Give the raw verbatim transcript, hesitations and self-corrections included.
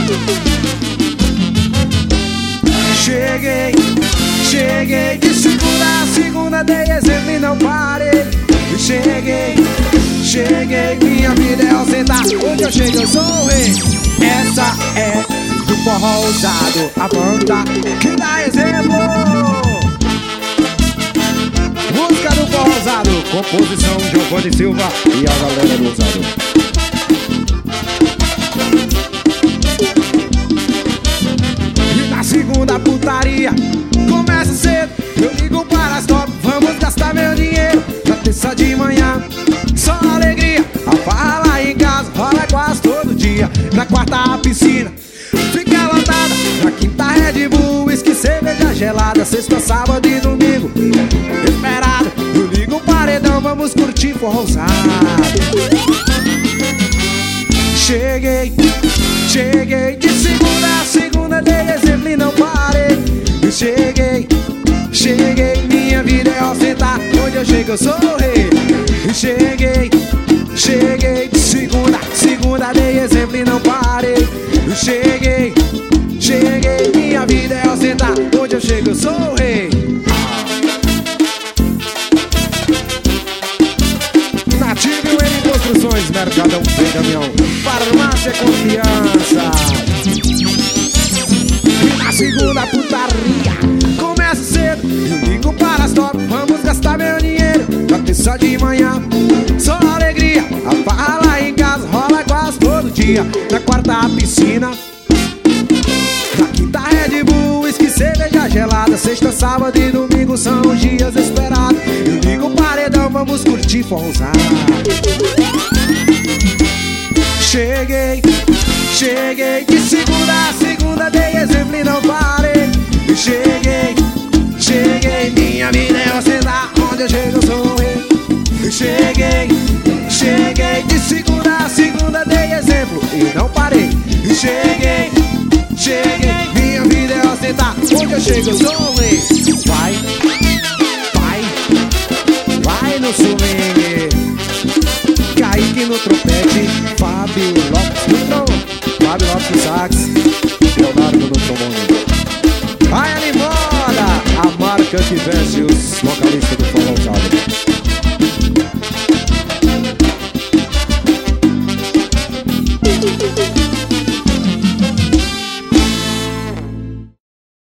Cheguei, cheguei de segunda a segunda, dei exemplo e não parei. Cheguei, cheguei, minha vida é ostentar. Onde eu chego eu sou o rei. Essa é do forró ousado, a banda que dá exemplo. Música do forró ousado, composição Giovanni Silva e a galera do ousado. Segunda putaria começa cedo, eu ligo para as top, vamos gastar meu dinheiro. Na terça de manhã, só alegria, a farra lá em casa rola quase todo dia. Na quarta a piscina fica lotada, na quinta Red Bull, whisky, cerveja gelada. Sexta, sábado e domingo esperado, eu ligo o paredão, vamos curtir forró ousado. Cheguei, cheguei de segunda a segunda, dei exemplo e não parei. Cheguei, cheguei, minha vida é ostentar. Onde eu chego eu sou o rei. Cheguei, cheguei de segunda a segunda, dei exemplo e não parei. Cheguei, cheguei, minha vida é ostentar. Onde eu chego eu sou o rei. Nativo em construções, Mercadão sem caminhão, farmácia confiança. E na segunda putaria começa cedo, eu ligo para as top, vamos gastar meu dinheiro. Na terça de manhã, só alegria, a farra lá em casa rola quase todo dia. Na quarta a piscina, na quinta Red Bull, whisky, cerveja gelada. Sexta, sábado e domingo são os dias esperados, eu ligo o paredão, vamos curtir forró ousado. Cheguei, cheguei de segunda a segunda, dei exemplo e não parei. Cheguei, cheguei, minha vida é ostentar. Onde eu chego eu sou o rei. Cheguei, cheguei de segunda a segunda, dei exemplo e não parei. Cheguei, cheguei, minha vida é ostentar. Onde eu chego eu sou o rei. Vai, vai, vai no swing, Kaique no trompete, Fábio Lopes no trombone, Fábio Lopes no sax, Leonardo no trombone. Vai animada, a marca que veste os vocalistas do forró ousado.